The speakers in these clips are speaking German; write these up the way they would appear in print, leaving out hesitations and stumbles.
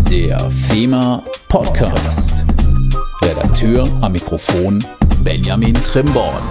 Der FEMA Podcast. Redakteur am Mikrofon Benjamin Trimborn.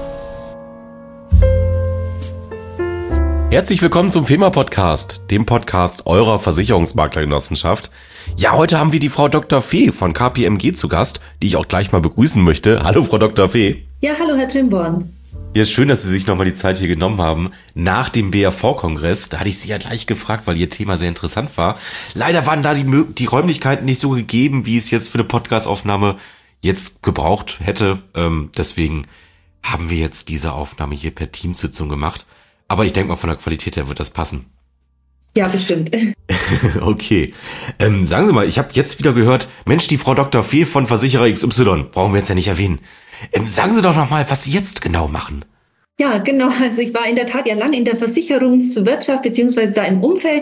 Herzlich willkommen zum FEMA Podcast, dem Podcast eurer Versicherungsmaklergenossenschaft. Ja, heute haben wir die Frau Dr. Fee von KPMG zu Gast, die ich auch gleich mal begrüßen möchte. Hallo, Frau Dr. Fee. Ja, hallo, Herr Trimborn. Ja, schön, dass Sie sich nochmal die Zeit hier genommen haben. Nach dem BAV-Kongress, da hatte ich Sie ja gleich gefragt, weil Ihr Thema sehr interessant war. Leider waren da die Räumlichkeiten nicht so gegeben, wie es jetzt für eine Podcast-Aufnahme jetzt gebraucht hätte. Deswegen haben wir jetzt diese Aufnahme hier per Teamsitzung gemacht. Aber ich denke mal, von der Qualität her wird das passen. Ja, bestimmt. Okay. Sagen Sie mal, ich habe jetzt wieder gehört, Mensch, die Frau Dr. Fee von Versicherer XY, brauchen wir jetzt ja nicht erwähnen. Sagen Sie doch noch mal, was Sie jetzt genau machen. Ja, genau. Also ich war in der Tat ja lang in der Versicherungswirtschaft beziehungsweise da im Umfeld,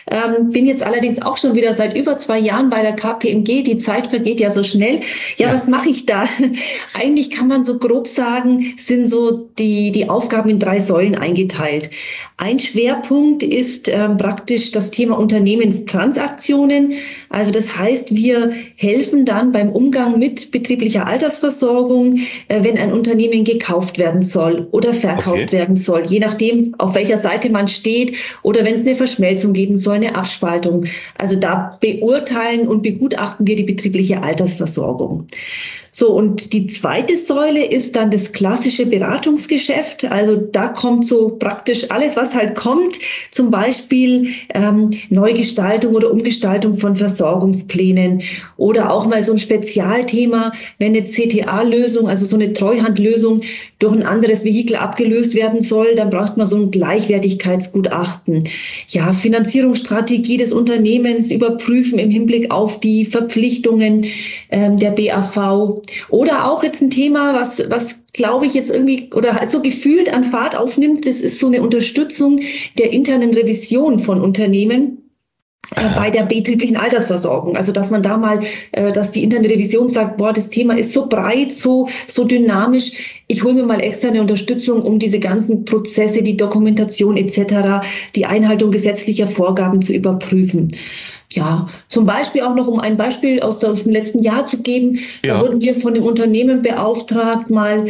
bin jetzt allerdings auch schon wieder seit über 2 Jahren bei der KPMG. Die Zeit vergeht ja so schnell. Ja, was mache ich da? Eigentlich kann man so grob sagen, sind so die Aufgaben in 3 Säulen eingeteilt. Ein Schwerpunkt ist praktisch das Thema Unternehmenstransaktionen. Also das heißt, wir helfen dann beim Umgang mit betrieblicher Altersversorgung, wenn ein Unternehmen gekauft werden soll oder verkauft werden soll, je nachdem, auf welcher Seite man steht oder wenn es eine Verschmelzung geben soll, eine Abspaltung. Also da beurteilen und begutachten wir die betriebliche Altersversorgung. So, und die zweite Säule ist dann das klassische Beratungsgeschäft. Also da kommt so praktisch alles, was halt kommt. Zum Beispiel Neugestaltung oder Umgestaltung von Versorgungsplänen oder auch mal so ein Spezialthema, wenn eine CTA-Lösung, also so eine Treuhandlösung durch ein anderes Vehikel abgelöst werden soll, dann braucht man so ein Gleichwertigkeitsgutachten. Ja, Finanzierungsstrategie des Unternehmens überprüfen im Hinblick auf die Verpflichtungen der BAV. Oder auch jetzt ein Thema, was glaube ich jetzt irgendwie oder so gefühlt an Fahrt aufnimmt, das ist so eine Unterstützung der internen Revision von Unternehmen bei der betrieblichen Altersversorgung. Also dass man da mal, dass die interne Revision sagt, boah, das Thema ist so breit, so dynamisch, ich hole mir mal externe Unterstützung, um diese ganzen Prozesse, die Dokumentation etc., die Einhaltung gesetzlicher Vorgaben zu überprüfen. Ja, zum Beispiel auch noch, um ein Beispiel aus dem letzten Jahr zu geben, da wurden wir von dem Unternehmen beauftragt, mal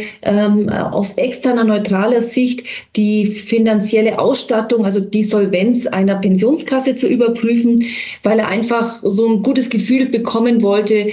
aus externer, neutraler Sicht die finanzielle Ausstattung, also die Solvenz einer Pensionskasse zu überprüfen, weil er einfach so ein gutes Gefühl bekommen wollte,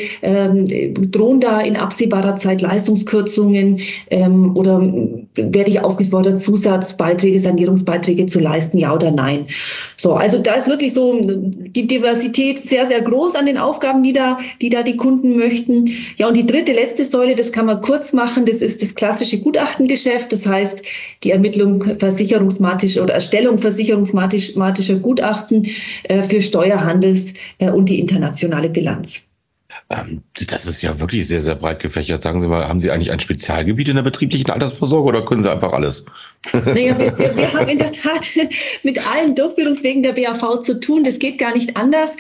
drohen da in absehbarer Zeit Leistungskürzungen oder werde ich aufgefordert, Zusatzbeiträge, Sanierungsbeiträge zu leisten, ja oder nein. So, also da ist wirklich so die Diversität sehr, sehr groß an den Aufgaben, die da die Kunden möchten. Ja, und die dritte, letzte Säule, das kann man kurz machen, das ist das klassische Gutachtengeschäft. Das heißt, die Ermittlung versicherungsmatischer oder Erstellung versicherungsmatischer Gutachten für Steuerhandels- und die internationale Bilanz. Das ist ja wirklich sehr, sehr breit gefächert. Sagen Sie mal, haben Sie eigentlich ein Spezialgebiet in der betrieblichen Altersvorsorge oder können Sie einfach alles? Naja, wir haben in der Tat mit allen Durchführungswegen der BAV zu tun. Das geht gar nicht anders.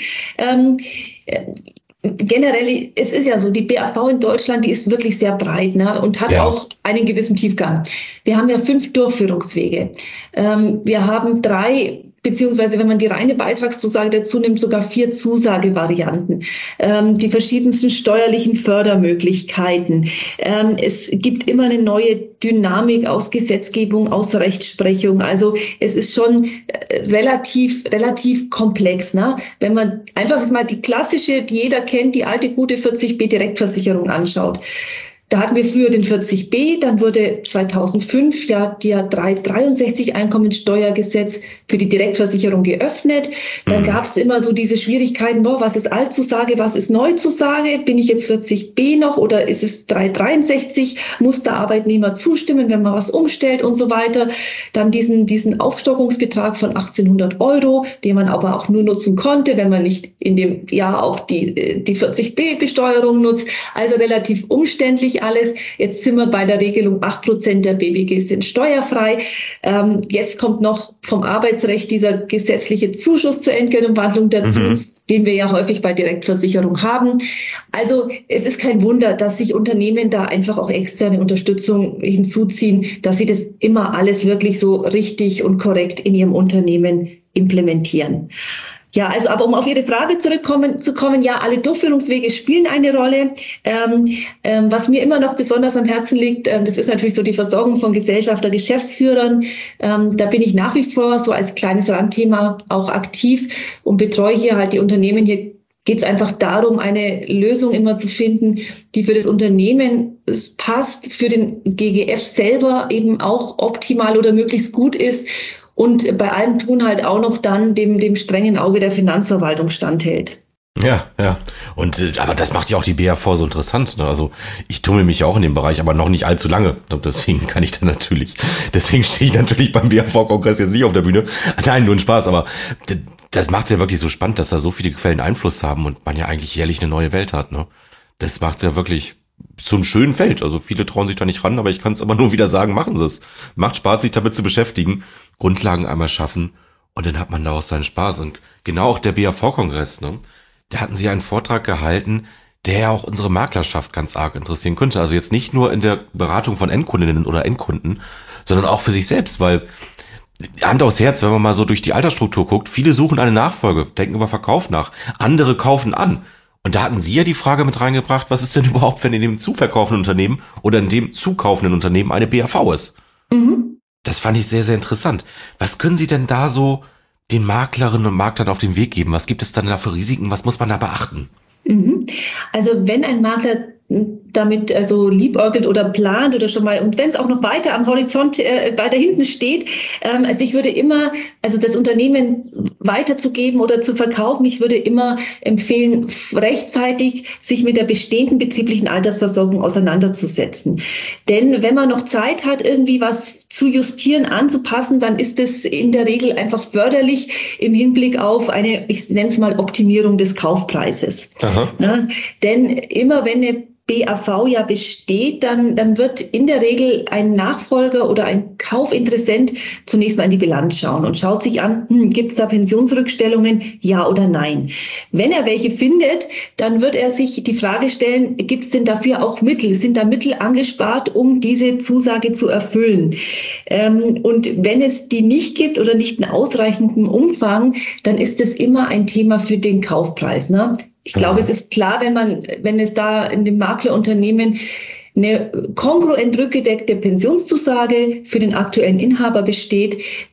Generell, es ist ja so, die BAV in Deutschland, die ist wirklich sehr breit, ne, und hat auch einen gewissen Tiefgang. Wir haben ja 5 Durchführungswege. Wir haben 3, beziehungsweise wenn man die reine Beitragszusage dazu nimmt, sogar 4 Zusagevarianten, die verschiedensten steuerlichen Fördermöglichkeiten. Es gibt immer eine neue Dynamik aus Gesetzgebung, aus Rechtsprechung. Also es ist schon relativ komplex. Ne? Wenn man einfach mal die klassische, die jeder kennt, die alte gute 40b Direktversicherung anschaut. Da hatten wir früher den 40b, dann wurde 2005 ja der 363 Einkommensteuergesetz für die Direktversicherung geöffnet. Dann gab es immer so diese Schwierigkeiten, was ist Altzusage, was ist Neuzusage? Bin ich jetzt 40b noch oder ist es 363? Muss der Arbeitnehmer zustimmen, wenn man was umstellt und so weiter? Dann diesen Aufstockungsbetrag von 1.800 €, den man aber auch nur nutzen konnte, wenn man nicht in dem Jahr auch die 40b-Besteuerung nutzt. Also relativ umständlich alles. Jetzt sind wir bei der Regelung, 8% der BWG sind steuerfrei. Jetzt kommt noch vom Arbeitsrecht dieser gesetzliche Zuschuss zur Entgeltumwandlung dazu, den wir ja häufig bei Direktversicherung haben. Also es ist kein Wunder, dass sich Unternehmen da einfach auch externe Unterstützung hinzuziehen, dass sie das immer alles wirklich so richtig und korrekt in ihrem Unternehmen implementieren. Ja, also aber um auf Ihre Frage zu kommen, ja, alle Durchführungswege spielen eine Rolle. Was mir immer noch besonders am Herzen liegt, das ist natürlich so die Versorgung von Gesellschafter, Geschäftsführern. Da bin ich nach wie vor so als kleines Randthema auch aktiv und betreue hier halt die Unternehmen. Hier geht es einfach darum, eine Lösung immer zu finden, die für das Unternehmen passt, für den GGF selber eben auch optimal oder möglichst gut ist. Und bei allem tun halt auch noch dann dem strengen Auge der Finanzverwaltung standhält. Ja. Und aber das macht ja auch die BAV so interessant. Ne? Also ich tummel mich ja auch in dem Bereich, aber noch nicht allzu lange. Deswegen stehe ich natürlich beim BAV-Kongress jetzt nicht auf der Bühne. Nein, nur ein Spaß, aber das macht es ja wirklich so spannend, dass da so viele Quellen Einfluss haben und man ja eigentlich jährlich eine neue Welt hat. Ne? Das macht es ja wirklich zum schönen Feld. Also viele trauen sich da nicht ran, aber ich kann es aber nur wieder sagen, machen Sie es. Macht Spaß, sich damit zu beschäftigen, Grundlagen einmal schaffen und dann hat man daraus seinen Spaß. Und genau auch der BAV-Kongress, ne? Da hatten Sie einen Vortrag gehalten, der ja auch unsere Maklerschaft ganz arg interessieren könnte. Also jetzt nicht nur in der Beratung von Endkundinnen oder Endkunden, sondern auch für sich selbst, weil Hand aufs Herz, wenn man mal so durch die Altersstruktur guckt, viele suchen eine Nachfolge, denken über Verkauf nach, andere kaufen an. Und da hatten Sie ja die Frage mit reingebracht, was ist denn überhaupt, wenn in dem zu verkaufenden Unternehmen oder in dem zukaufenden Unternehmen eine BAV ist? Mhm. Das fand ich sehr, sehr interessant. Was können Sie denn da so den Maklerinnen und Maklern auf den Weg geben? Was gibt es dann da für Risiken? Was muss man da beachten? Also wenn ein Makler damit also liebäugelt oder plant oder schon mal, und wenn es auch noch weiter am Horizont weiter hinten steht, also ich würde immer, also das Unternehmen weiterzugeben oder zu verkaufen, ich würde immer empfehlen, rechtzeitig sich mit der bestehenden betrieblichen Altersversorgung auseinanderzusetzen. Denn wenn man noch Zeit hat, irgendwie was zu justieren, anzupassen, dann ist es in der Regel einfach förderlich im Hinblick auf eine, ich nenne es mal, Optimierung des Kaufpreises. Na, denn immer wenn eine BAV ja besteht, dann wird in der Regel ein Nachfolger oder ein Kaufinteressent zunächst mal in die Bilanz schauen und schaut sich an, gibt es da Pensionsrückstellungen, ja oder nein. Wenn er welche findet, dann wird er sich die Frage stellen, gibt es denn dafür auch Mittel? Sind da Mittel angespart, um diese Zusage zu erfüllen? Und wenn es die nicht gibt oder nicht in ausreichendem Umfang, dann ist es immer ein Thema für den Kaufpreis, ne? Ich glaube, es ist klar, wenn es da in dem Maklerunternehmen eine kongruent rückgedeckte Pensionszusage für den aktuellen Inhaber besteht,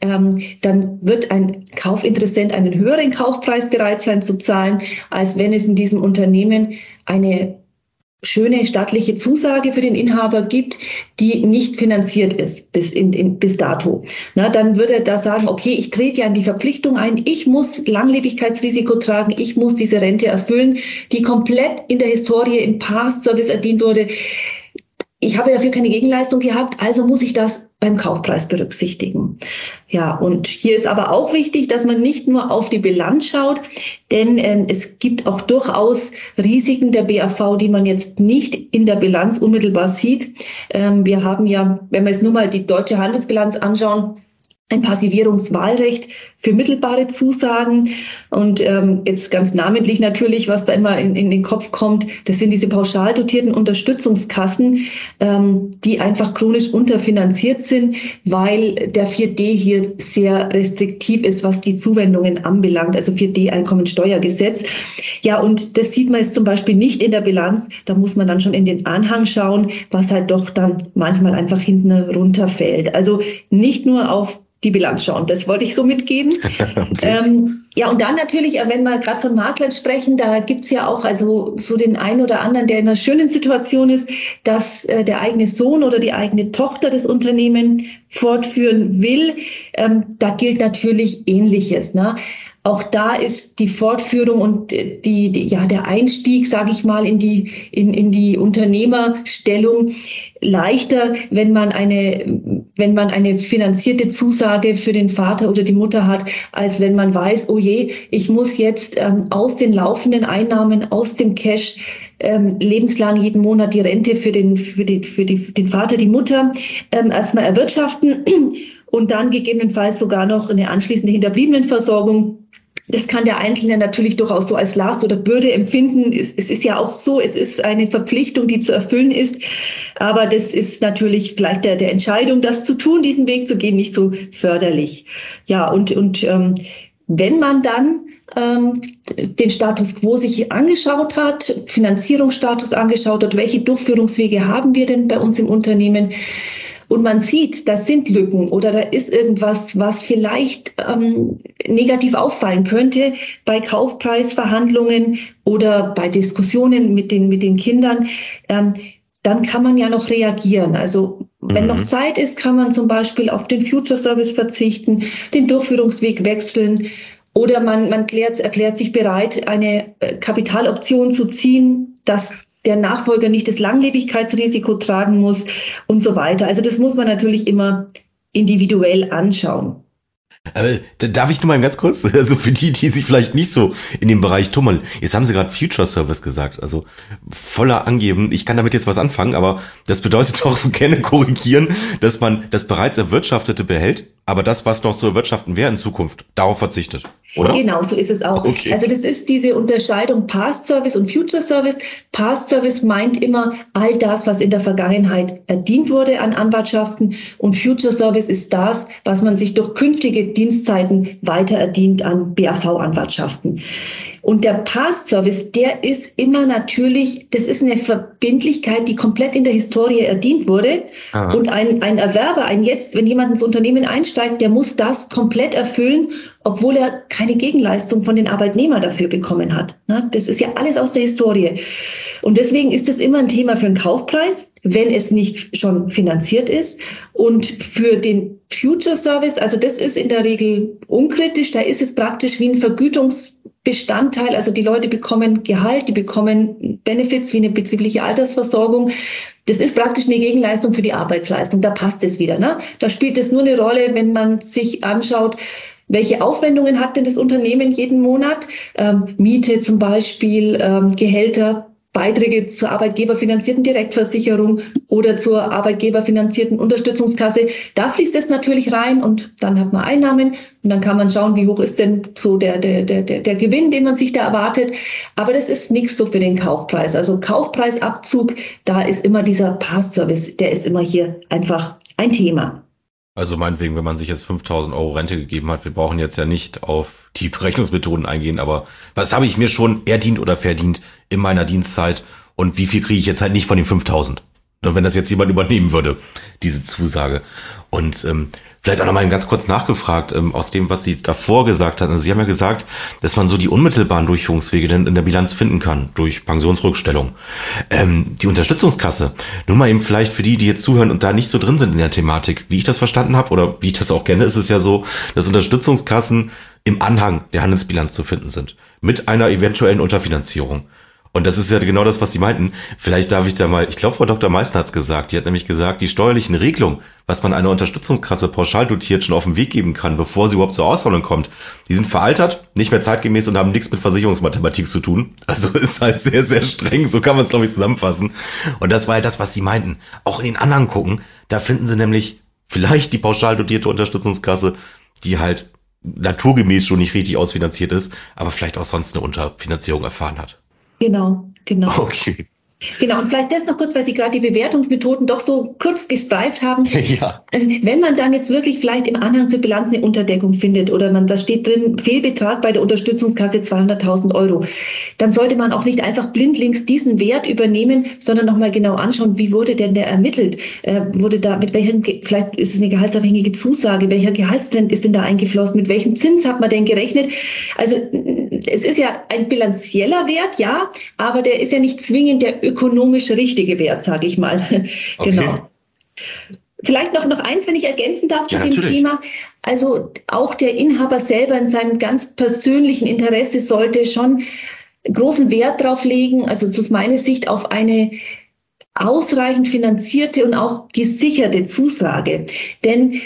dann wird ein Kaufinteressent einen höheren Kaufpreis bereit sein zu zahlen, als wenn es in diesem Unternehmen eine schöne staatliche Zusage für den Inhaber gibt, die nicht finanziert ist bis dato. Na, dann würde er da sagen, okay, ich trete ja in die Verpflichtung ein, ich muss Langlebigkeitsrisiko tragen, ich muss diese Rente erfüllen, die komplett in der Historie im Past-Service erdient wurde. Ich habe dafür keine Gegenleistung gehabt, also muss ich das beim Kaufpreis berücksichtigen. Ja, und hier ist aber auch wichtig, dass man nicht nur auf die Bilanz schaut, denn es gibt auch durchaus Risiken der BAV, die man jetzt nicht in der Bilanz unmittelbar sieht. Wir haben ja, wenn wir jetzt nur mal die deutsche Handelsbilanz anschauen, ein Passivierungswahlrecht für mittelbare Zusagen und jetzt ganz namentlich natürlich, was da immer in den Kopf kommt, das sind diese pauschal dotierten Unterstützungskassen, die einfach chronisch unterfinanziert sind, weil der 4D hier sehr restriktiv ist, was die Zuwendungen anbelangt, also 4D Einkommensteuergesetz. Ja, und das sieht man jetzt zum Beispiel nicht in der Bilanz, da muss man dann schon in den Anhang schauen, was halt doch dann manchmal einfach hinten runterfällt. Also nicht nur auf die Bilanz schauen. Das wollte ich so mitgeben. Okay. Ja, und dann natürlich, wenn wir gerade von Maklern sprechen, da gibt's ja auch also so den einen oder anderen, der in einer schönen Situation ist, dass der eigene Sohn oder die eigene Tochter das Unternehmen fortführen will. Da gilt natürlich Ähnliches, ne? Auch da ist die Fortführung und der Einstieg, sage ich mal, in die Unternehmerstellung leichter, wenn man eine finanzierte Zusage für den Vater oder die Mutter hat, als wenn man weiß, oh je, ich muss jetzt aus den laufenden Einnahmen, aus dem Cash lebenslang jeden Monat die Rente für den Vater, die Mutter erstmal erwirtschaften und dann gegebenenfalls sogar noch eine anschließende Hinterbliebenenversorgung. Das kann der Einzelne natürlich durchaus so als Last oder Bürde empfinden. Es ist ja auch so, es ist eine Verpflichtung, die zu erfüllen ist. Aber das ist natürlich vielleicht der Entscheidung, das zu tun, diesen Weg zu gehen, nicht so förderlich. Ja, und wenn man dann den Status quo sich angeschaut hat, Finanzierungsstatus angeschaut hat, welche Durchführungswege haben wir denn bei uns im Unternehmen? Und man sieht, das sind Lücken oder da ist irgendwas, was vielleicht negativ auffallen könnte bei Kaufpreisverhandlungen oder bei Diskussionen mit den Kindern, dann kann man ja noch reagieren. Also wenn noch Zeit ist, kann man zum Beispiel auf den Future Service verzichten, den Durchführungsweg wechseln oder man erklärt sich bereit, eine Kapitaloption zu ziehen, dass der Nachfolger nicht das Langlebigkeitsrisiko tragen muss und so weiter. Also das muss man natürlich immer individuell anschauen. Darf ich nur mal ganz kurz, also für die sich vielleicht nicht so in dem Bereich tummeln, jetzt haben Sie gerade Future Service gesagt, also voller Angeben, ich kann damit jetzt was anfangen, aber das bedeutet doch, gerne korrigieren, dass man das bereits Erwirtschaftete behält, aber das, was noch zu erwirtschaften wäre in Zukunft, darauf verzichtet, oder? Genau, so ist es auch. Okay. Also das ist diese Unterscheidung Past Service und Future Service. Past Service meint immer all das, was in der Vergangenheit erdient wurde an Anwartschaften und Future Service ist das, was man sich durch künftige Dienstzeiten weiter erdient an BAV-Anwartschaften. Und der Past Service, der ist immer natürlich, das ist eine Verbindlichkeit, die komplett in der Historie erdient wurde. Aha. Und ein Erwerber, wenn jemand ins Unternehmen einsteigt, der muss das komplett erfüllen, obwohl er keine Gegenleistung von den Arbeitnehmern dafür bekommen hat. Das ist ja alles aus der Historie. Und deswegen ist das immer ein Thema für einen Kaufpreis, wenn es nicht schon finanziert ist. Und für den Future Service, also das ist in der Regel unkritisch, da ist es praktisch wie ein Vergütungsbestandteil. Also die Leute bekommen Gehalt, die bekommen Benefits wie eine betriebliche Altersversorgung. Das ist praktisch eine Gegenleistung für die Arbeitsleistung. Da passt es wieder. Ne? Da spielt es nur eine Rolle, wenn man sich anschaut, welche Aufwendungen hat denn das Unternehmen jeden Monat? Miete zum Beispiel, Gehälter, Beiträge zur arbeitgeberfinanzierten Direktversicherung oder zur arbeitgeberfinanzierten Unterstützungskasse. Da fließt es natürlich rein und dann hat man Einnahmen und dann kann man schauen, wie hoch ist denn so der Gewinn, den man sich da erwartet. Aber das ist nichts so für den Kaufpreis. Also Kaufpreisabzug, da ist immer dieser Past-Service, der ist immer hier einfach ein Thema. Also meinetwegen, wenn man sich jetzt 5.000 € Rente gegeben hat, wir brauchen jetzt ja nicht auf die Berechnungsmethoden eingehen, aber was habe ich mir schon erdient oder verdient in meiner Dienstzeit und wie viel kriege ich jetzt halt nicht von den 5.000? Wenn das jetzt jemand übernehmen würde, diese Zusage. Und vielleicht auch nochmal ganz kurz nachgefragt, aus dem, was Sie davor gesagt hatten. Also Sie haben ja gesagt, dass man so die unmittelbaren Durchführungswege dann in der Bilanz finden kann, durch Pensionsrückstellung. Die Unterstützungskasse, nur mal eben vielleicht für die jetzt zuhören und da nicht so drin sind in der Thematik, wie ich das verstanden habe oder wie ich das auch kenne, ist es ja so, dass Unterstützungskassen im Anhang der Handelsbilanz zu finden sind, mit einer eventuellen Unterfinanzierung. Und das ist ja genau das, was Sie meinten. Vielleicht darf ich da mal, ich glaube, Frau Dr. Meissner hat es gesagt, die hat nämlich gesagt, die steuerlichen Regelungen, was man einer Unterstützungskasse pauschal dotiert schon auf den Weg geben kann, bevor sie überhaupt zur Auszahlung kommt, die sind veraltert, nicht mehr zeitgemäß und haben nichts mit Versicherungsmathematik zu tun. Also ist halt sehr, sehr streng, so kann man es, glaube ich, zusammenfassen. Und das war ja das, was Sie meinten. Auch in den anderen gucken, da finden Sie nämlich vielleicht die pauschal dotierte Unterstützungskasse, die halt naturgemäß schon nicht richtig ausfinanziert ist, aber vielleicht auch sonst eine Unterfinanzierung erfahren hat. Genau. Okay. Genau, und vielleicht das noch kurz, weil Sie gerade die Bewertungsmethoden doch so kurz gestreift haben. Ja. Wenn man dann jetzt wirklich vielleicht im Anhang zur Bilanz eine Unterdeckung findet oder da steht drin, Fehlbetrag bei der Unterstützungskasse 200.000 €, dann sollte man auch nicht einfach blindlings diesen Wert übernehmen, sondern nochmal genau anschauen, wie wurde denn der ermittelt? Wurde da, vielleicht ist es eine gehaltsabhängige Zusage, welcher Gehaltstrend ist denn da eingeflossen, mit welchem Zins hat man denn gerechnet? Also es ist ja ein bilanzieller Wert, ja, aber der ist ja nicht zwingend der ökonomisch richtige Wert, sage ich mal. Okay. Genau. Vielleicht noch eins, wenn ich ergänzen darf zu dem natürlich. Thema. Also auch der Inhaber selber in seinem ganz persönlichen Interesse sollte schon großen Wert drauf legen, also aus meiner Sicht auf eine ausreichend finanzierte und auch gesicherte Zusage. Denn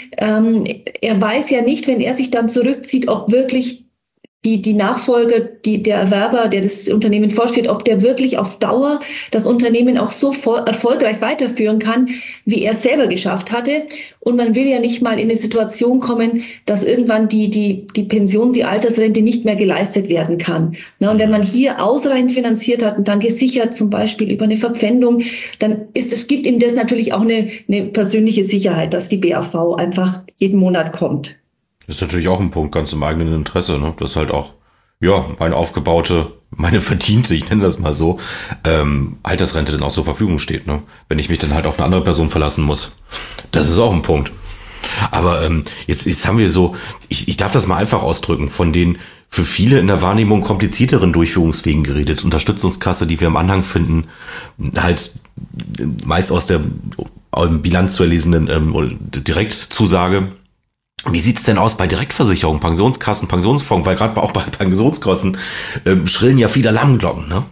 er weiß ja nicht, wenn er sich dann zurückzieht, ob wirklich die Nachfolger, der Erwerber, der das Unternehmen fortführt, ob der wirklich auf Dauer das Unternehmen auch so erfolgreich weiterführen kann, wie er es selber geschafft hatte. Und man will ja nicht mal in eine Situation kommen, dass irgendwann die Pension, die Altersrente nicht mehr geleistet werden kann. Und wenn man hier ausreichend finanziert hat und dann gesichert, zum Beispiel über eine Verpfändung, dann gibt ihm das natürlich auch eine persönliche Sicherheit, dass die BAV einfach jeden Monat kommt. Ist natürlich auch ein Punkt, ganz im eigenen Interesse, ne? Das ist halt auch, ja, meine verdiente, ich nenne das mal so, Altersrente dann auch zur Verfügung steht, ne? Wenn ich mich dann halt auf eine andere Person verlassen muss. Das ist auch ein Punkt. Aber jetzt haben wir so, ich darf das mal einfach ausdrücken, von den für viele in der Wahrnehmung komplizierteren Durchführungswegen geredet. Unterstützungskasse, die wir im Anhang finden, halt meist aus der Bilanz zu erlesenen Direktzusage. Wie sieht's denn aus bei Direktversicherung, Pensionskassen, Pensionsfonds? Weil gerade auch bei Pensionskosten schrillen ja viele Alarmglocken, ne?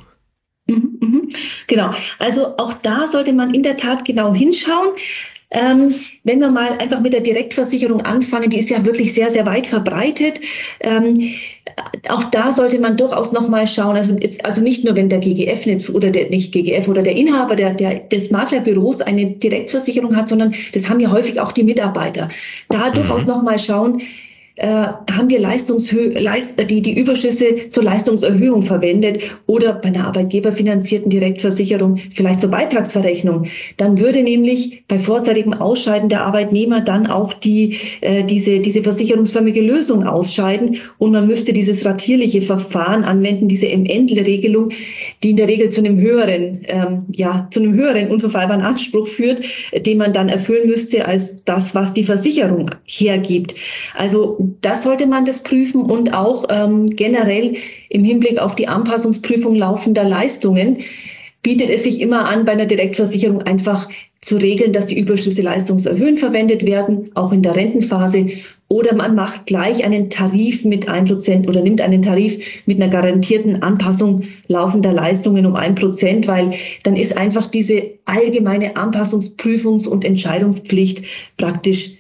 Genau, also auch da sollte man in der Tat genau hinschauen. Wenn wir mal einfach mit der Direktversicherung anfangen, die ist ja wirklich sehr, sehr weit verbreitet. Auch da sollte man durchaus nochmal schauen, also nicht nur, wenn der GGF oder der Inhaber des Maklerbüros eine Direktversicherung hat, sondern das haben ja häufig auch die Mitarbeiter. Da durchaus nochmal schauen, haben wir die Überschüsse zur Leistungserhöhung verwendet oder bei einer arbeitgeberfinanzierten Direktversicherung vielleicht zur Beitragsverrechnung. Dann würde nämlich bei vorzeitigem Ausscheiden der Arbeitnehmer dann auch diese versicherungsförmige Lösung ausscheiden und man müsste dieses ratierliche Verfahren anwenden, diese M-Endl-Regelung, die in der Regel zu einem höheren unverfehlbaren Anspruch führt, den man dann erfüllen müsste als das, was die Versicherung hergibt. Also das sollte man das prüfen und auch generell im Hinblick auf die Anpassungsprüfung laufender Leistungen bietet es sich immer an, bei einer Direktversicherung einfach zu regeln, dass die Überschüsse leistungserhöhend verwendet werden, auch in der Rentenphase. Oder man macht gleich einen Tarif mit 1% oder nimmt einen Tarif mit einer garantierten Anpassung laufender Leistungen um 1%, weil dann ist einfach diese allgemeine Anpassungsprüfungs- und Entscheidungspflicht praktisch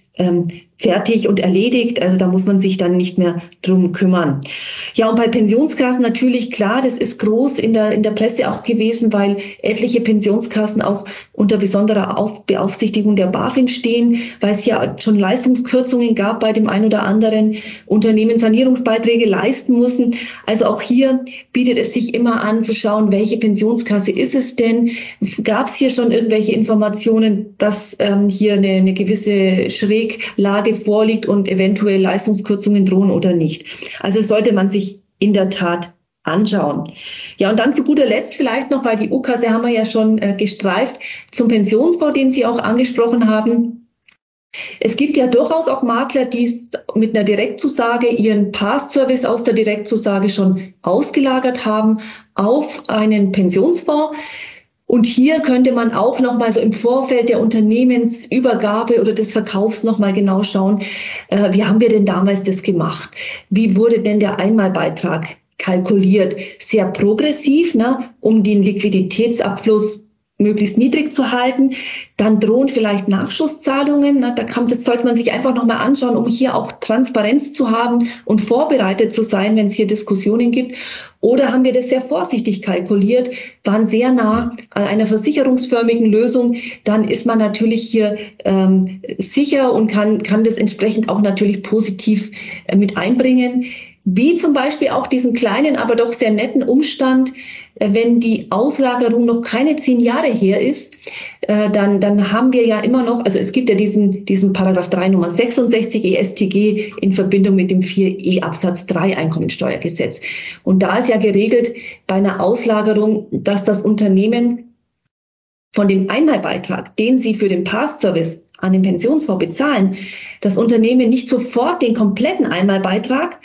fertig und erledigt. Also da muss man sich dann nicht mehr drum kümmern. Ja, und bei Pensionskassen natürlich klar, das ist groß in der Presse auch gewesen, weil etliche Pensionskassen auch unter besonderer Beaufsichtigung der BaFin stehen, weil es ja schon Leistungskürzungen gab bei dem ein oder anderen Unternehmen, Sanierungsbeiträge leisten mussten. Also auch hier bietet es sich immer an zu schauen, welche Pensionskasse ist es denn? Gab es hier schon irgendwelche Informationen, dass hier eine gewisse Schräglage vorliegt und eventuell Leistungskürzungen drohen oder nicht. Also sollte man sich in der Tat anschauen. Ja, und dann zu guter Letzt vielleicht noch, weil die U-Kasse haben wir ja schon gestreift, zum Pensionsfonds, den Sie auch angesprochen haben. Es gibt ja durchaus auch Makler, die mit einer Direktzusage ihren Past-Service aus der Direktzusage schon ausgelagert haben auf einen Pensionsfonds. Und hier könnte man auch nochmal so im Vorfeld der Unternehmensübergabe oder des Verkaufs nochmal genau schauen, wie haben wir denn damals das gemacht? Wie wurde denn der Einmalbeitrag kalkuliert? Sehr progressiv, ne, um den Liquiditätsabfluss möglichst niedrig zu halten. Dann drohen vielleicht Nachschusszahlungen. Das sollte man sich einfach nochmal anschauen, um hier auch Transparenz zu haben und vorbereitet zu sein, wenn es hier Diskussionen gibt. Oder haben wir das sehr vorsichtig kalkuliert, waren sehr nah an einer versicherungsförmigen Lösung, dann ist man natürlich hier sicher und kann das entsprechend auch natürlich positiv mit einbringen. Wie zum Beispiel auch diesen kleinen, aber doch sehr netten Umstand, wenn die Auslagerung noch keine 10 Jahre her ist, dann haben wir ja immer noch, also es gibt ja diesen Paragraph 3 Nummer 66 EStG in Verbindung mit dem 4e Absatz 3 Einkommensteuergesetz. Und da ist ja geregelt bei einer Auslagerung, dass das Unternehmen von dem Einmalbeitrag, den sie für den Past-Service an den Pensionsfonds bezahlen, das Unternehmen nicht sofort den kompletten Einmalbeitrag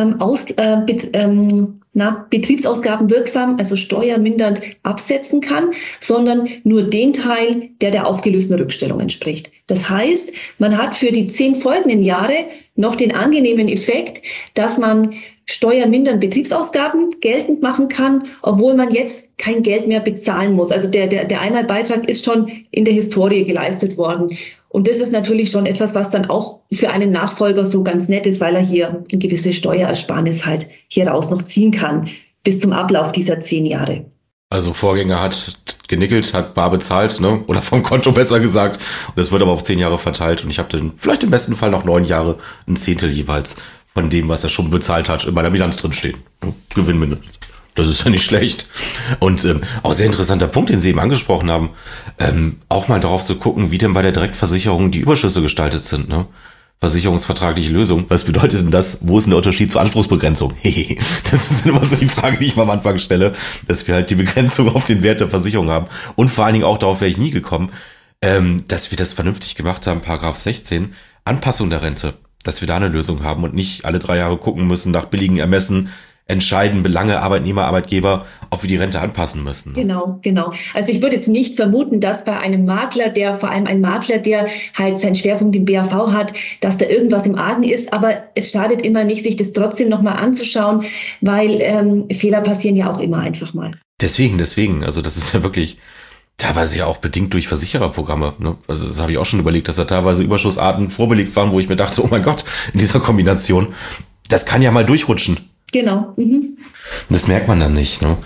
betriebsausgaben wirksam, also steuermindernd absetzen kann, sondern nur den Teil, der aufgelösten Rückstellung entspricht. Das heißt, man hat für die 10 folgenden Jahre noch den angenehmen Effekt, dass man steuermindernd Betriebsausgaben geltend machen kann, obwohl man jetzt kein Geld mehr bezahlen muss. Also der Einmalbeitrag ist schon in der Historie geleistet worden. Und das ist natürlich schon etwas, was dann auch für einen Nachfolger so ganz nett ist, weil er hier eine gewisse Steuerersparnis halt hier raus noch ziehen kann, bis zum Ablauf dieser 10 Jahre. Also Vorgänger hat genickelt, hat bar bezahlt, ne? Oder vom Konto besser gesagt. Und das wird aber auf 10 Jahre verteilt. Und ich habe dann vielleicht im besten Fall noch 9 Jahre, ein Zehntel jeweils von dem, was er schon bezahlt hat, in meiner Bilanz drin stehen. Gewinn mindestens. Das ist ja nicht schlecht. Und auch sehr interessanter Punkt, den Sie eben angesprochen haben, auch mal darauf zu gucken, wie denn bei der Direktversicherung die Überschüsse gestaltet sind. Ne? versicherungsvertragliche Lösung. Was bedeutet denn das? Wo ist denn der Unterschied zur Anspruchsbegrenzung? Das ist immer so die Frage, die ich mal am Anfang stelle, dass wir halt die Begrenzung auf den Wert der Versicherung haben. Und vor allen Dingen auch, darauf wäre ich nie gekommen, dass wir das vernünftig gemacht haben, Paragraph 16, Anpassung der Rente, dass wir da eine Lösung haben und nicht alle 3 Jahre gucken müssen, nach billigen Ermessen entscheiden Belange Arbeitnehmer, Arbeitgeber, ob wir die Rente anpassen müssen. Genau. Also ich würde jetzt nicht vermuten, dass bei einem Makler, vor allem ein Makler, der halt seinen Schwerpunkt im BAV hat, dass da irgendwas im Argen ist. Aber es schadet immer nicht, sich das trotzdem nochmal anzuschauen, weil Fehler passieren ja auch immer einfach mal. Deswegen. Also das ist ja wirklich teilweise ja auch bedingt durch Versichererprogramme. Ne? Also das habe ich auch schon überlegt, dass da teilweise Überschussarten vorbelegt waren, wo ich mir dachte, oh mein Gott, in dieser Kombination, das kann ja mal durchrutschen. Genau. Das merkt man dann nicht. Ne?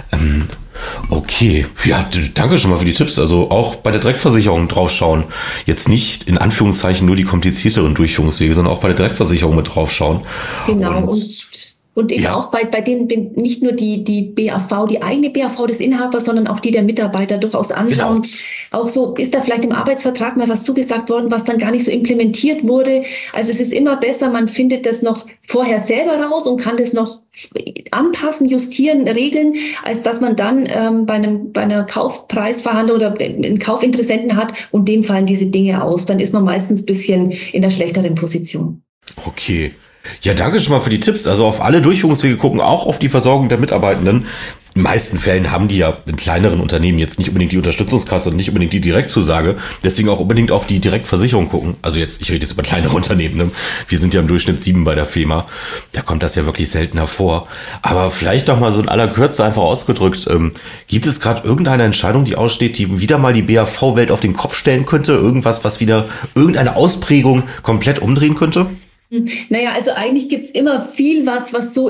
Okay, ja, danke schon mal für die Tipps. Also auch bei der Direktversicherung draufschauen. Jetzt nicht in Anführungszeichen nur die komplizierteren Durchführungswege, sondern auch bei der Direktversicherung mit draufschauen. Genau. Und eben auch bei denen nicht nur die BAV, die eigene BAV des Inhabers, sondern auch die der Mitarbeiter durchaus anschauen. Genau. Auch so, ist da vielleicht im Arbeitsvertrag mal was zugesagt worden, was dann gar nicht so implementiert wurde. Also es ist immer besser, man findet das noch vorher selber raus und kann das noch anpassen, justieren, regeln, als dass man dann bei einer Kaufpreisverhandlung oder einen Kaufinteressenten hat und dem fallen diese Dinge aus. Dann ist man meistens ein bisschen in der schlechteren Position. Okay. Ja, danke schon mal für die Tipps. Also auf alle Durchführungswege gucken, auch auf die Versorgung der Mitarbeitenden. In den meisten Fällen haben die ja in kleineren Unternehmen jetzt nicht unbedingt die Unterstützungskasse und nicht unbedingt die Direktzusage. Deswegen auch unbedingt auf die Direktversicherung gucken. Also ich rede jetzt über kleinere Unternehmen. Ne? Wir sind ja im Durchschnitt 7 bei der FEMA. Da kommt das ja wirklich seltener vor. Aber vielleicht noch mal so in aller Kürze einfach ausgedrückt. Gibt es gerade irgendeine Entscheidung, die aussteht, die wieder mal die BAV-Welt auf den Kopf stellen könnte? Irgendwas, was wieder irgendeine Ausprägung komplett umdrehen könnte? Naja, also eigentlich gibt's immer viel, was so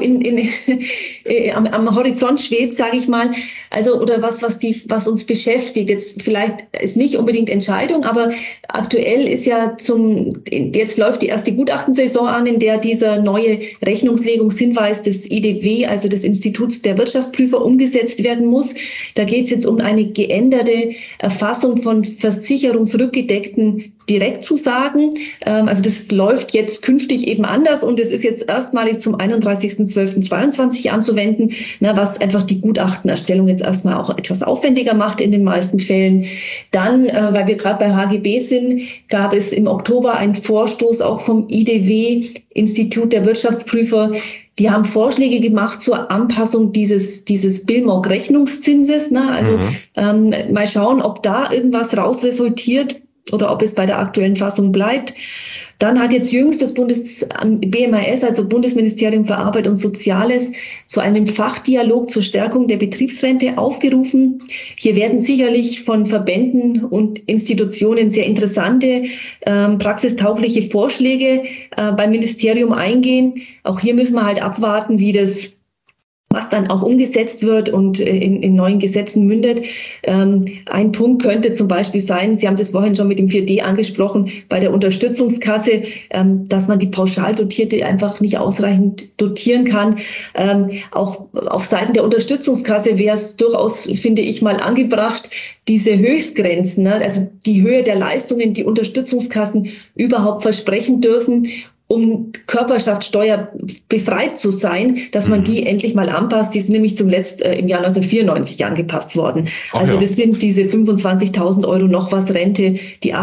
am Horizont schwebt, sage ich mal. Also oder was uns beschäftigt. Jetzt vielleicht ist nicht unbedingt Entscheidung, aber aktuell ist ja jetzt läuft die erste Gutachtensaison an, in der dieser neue Rechnungslegungshinweis des IDW, also des Instituts der Wirtschaftsprüfer, umgesetzt werden muss. Da geht's jetzt um eine geänderte Erfassung von versicherungsrückgedeckten Direktzusagen. Also das läuft jetzt künftig eben anders und es ist jetzt erstmalig zum 31.12.22 anzuwenden, was einfach die Gutachtenerstellung jetzt erstmal auch etwas aufwendiger macht in den meisten Fällen. Dann, weil wir gerade bei HGB sind, gab es im Oktober einen Vorstoß auch vom IDW, Institut der Wirtschaftsprüfer. Die haben Vorschläge gemacht zur Anpassung dieses Billmog-Rechnungszinses. Also mal schauen, ob da irgendwas rausresultiert oder ob es bei der aktuellen Fassung bleibt. Dann hat jetzt jüngst das BMAS, also Bundesministerium für Arbeit und Soziales, zu einem Fachdialog zur Stärkung der Betriebsrente aufgerufen. Hier werden sicherlich von Verbänden und Institutionen sehr interessante, praxistaugliche Vorschläge beim Ministerium eingehen. Auch hier müssen wir halt abwarten, was dann auch umgesetzt wird und in neuen Gesetzen mündet. Ein Punkt könnte zum Beispiel sein, Sie haben das vorhin schon mit dem 4D angesprochen, bei der Unterstützungskasse, dass man die Pauschaldotierte einfach nicht ausreichend dotieren kann. Auch auf Seiten der Unterstützungskasse wäre es durchaus, finde ich, mal angebracht, diese Höchstgrenzen, also die Höhe der Leistungen, die Unterstützungskassen überhaupt versprechen dürfen, um Körperschaftssteuer befreit zu sein, dass man die endlich mal anpasst. Die sind nämlich zuletzt im Jahr 1994 angepasst worden. Also das sind diese 25.000 Euro noch was Rente, die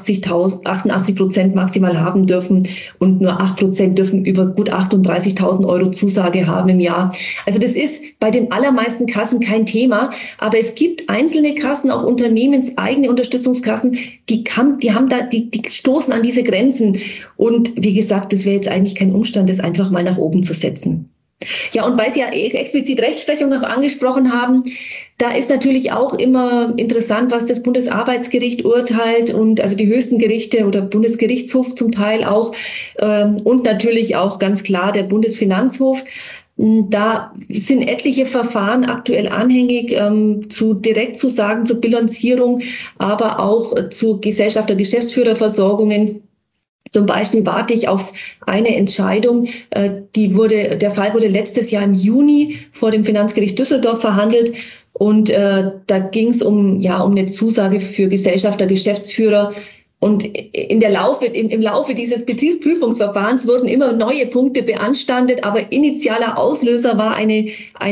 88% maximal haben dürfen und nur 8% dürfen über gut 38.000 Euro Zusage haben im Jahr. Also das ist bei den allermeisten Kassen kein Thema, aber es gibt einzelne Kassen, auch unternehmenseigene Unterstützungskassen, die stoßen an diese Grenzen. Und wie gesagt, das wäre jetzt eigentlich kein Umstand, das einfach mal nach oben zu setzen. Ja, und weil Sie ja explizit Rechtsprechung noch angesprochen haben, da ist natürlich auch immer interessant, was das Bundesarbeitsgericht urteilt und also die höchsten Gerichte oder Bundesgerichtshof zum Teil auch und natürlich auch ganz klar der Bundesfinanzhof. Da sind etliche Verfahren aktuell anhängig zu Direktzusagen, zur Bilanzierung, aber auch zu Gesellschafter-Geschäftsführerversorgungen. Zum Beispiel warte ich auf eine Entscheidung, der Fall wurde letztes Jahr im Juni vor dem Finanzgericht Düsseldorf verhandelt und da ging es um eine Zusage für Gesellschafter, Geschäftsführer, Und im Laufe dieses Betriebsprüfungsverfahrens wurden immer neue Punkte beanstandet, aber initialer Auslöser war eine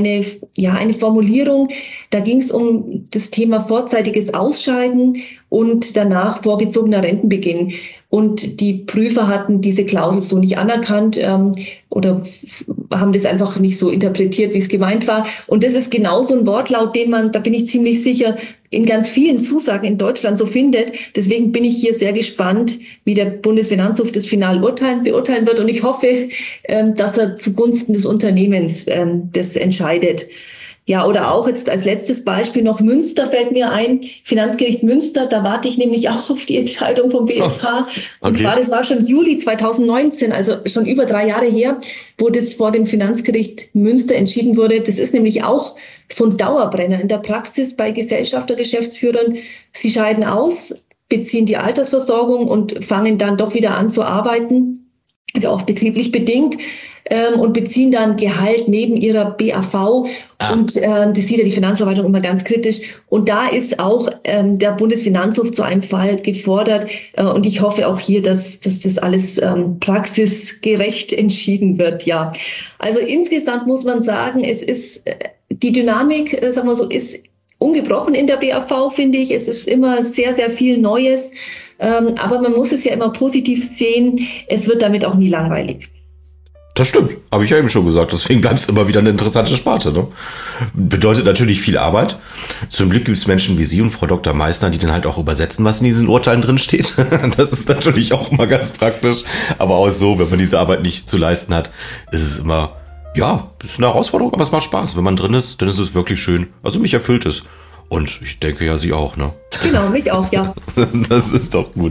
Formulierung. Da ging es um das Thema vorzeitiges Ausscheiden und danach vorgezogener Rentenbeginn. Und die Prüfer hatten diese Klausel so nicht anerkannt oder haben das einfach nicht so interpretiert, wie es gemeint war. Und das ist genau so ein Wortlaut, den man, da bin ich ziemlich sicher, in ganz vielen Zusagen in Deutschland so findet. Deswegen bin ich hier sehr gespannt, wie der Bundesfinanzhof das final beurteilen wird. Und ich hoffe, dass er zugunsten des Unternehmens das entscheidet. Ja, oder auch jetzt als letztes Beispiel noch Münster fällt mir ein, Finanzgericht Münster, da warte ich nämlich auch auf die Entscheidung vom BFH. Und zwar, das war schon Juli 2019, also schon über 3 Jahre her, wo das vor dem Finanzgericht Münster entschieden wurde. Das ist nämlich auch so ein Dauerbrenner in der Praxis bei Gesellschafter, Geschäftsführern. Sie scheiden aus, beziehen die Altersversorgung und fangen dann doch wieder an zu arbeiten, also auch betrieblich bedingt. Und beziehen dann Gehalt neben ihrer BAV. Und das sieht ja die Finanzverwaltung immer ganz kritisch. Und da ist auch der Bundesfinanzhof zu einem Fall gefordert. Und ich hoffe auch hier, dass das alles praxisgerecht entschieden wird. Ja, also insgesamt muss man sagen, es ist die Dynamik, sagen wir so, ist ungebrochen in der BAV, finde ich. Es ist immer sehr, sehr viel Neues. Aber man muss es ja immer positiv sehen. Es wird damit auch nie langweilig. Das stimmt, habe ich ja eben schon gesagt. Deswegen bleibt es immer wieder eine interessante Sparte. Ne? Bedeutet natürlich viel Arbeit. Zum Glück gibt es Menschen wie Sie und Frau Dr. Meissner, die dann halt auch übersetzen, was in diesen Urteilen drin steht. Das ist natürlich auch mal ganz praktisch. Aber auch so, wenn man diese Arbeit nicht zu leisten hat, ist es immer, ja, ist eine Herausforderung, aber es macht Spaß. Wenn man drin ist, dann ist es wirklich schön. Also mich erfüllt es. Und ich denke ja, Sie auch, ne? Genau, mich auch, ja. Das ist doch gut.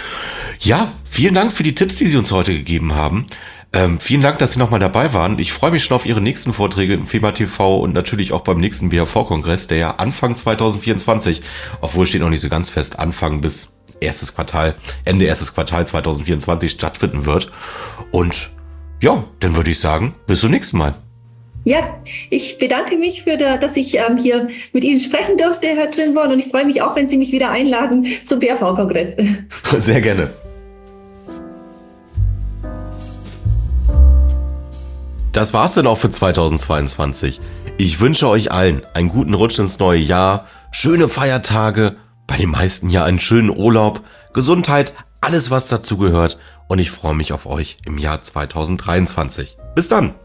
Ja, vielen Dank für die Tipps, die Sie uns heute gegeben haben. Vielen Dank, dass Sie nochmal dabei waren. Ich freue mich schon auf Ihre nächsten Vorträge im FEMA TV und natürlich auch beim nächsten BAV-Kongress, der ja Anfang 2024, obwohl steht noch nicht so ganz fest, Anfang bis Ende erstes Quartal 2024 stattfinden wird. Und ja, dann würde ich sagen, bis zum nächsten Mal. Ja, ich bedanke mich dass ich hier mit Ihnen sprechen durfte, Herr Trimborn, und ich freue mich auch, wenn Sie mich wieder einladen zum BAV-Kongress. Sehr gerne. Das war's dann auch für 2022. Ich wünsche euch allen einen guten Rutsch ins neue Jahr, schöne Feiertage, bei den meisten ja einen schönen Urlaub, Gesundheit, alles was dazu gehört, und ich freue mich auf euch im Jahr 2023. Bis dann!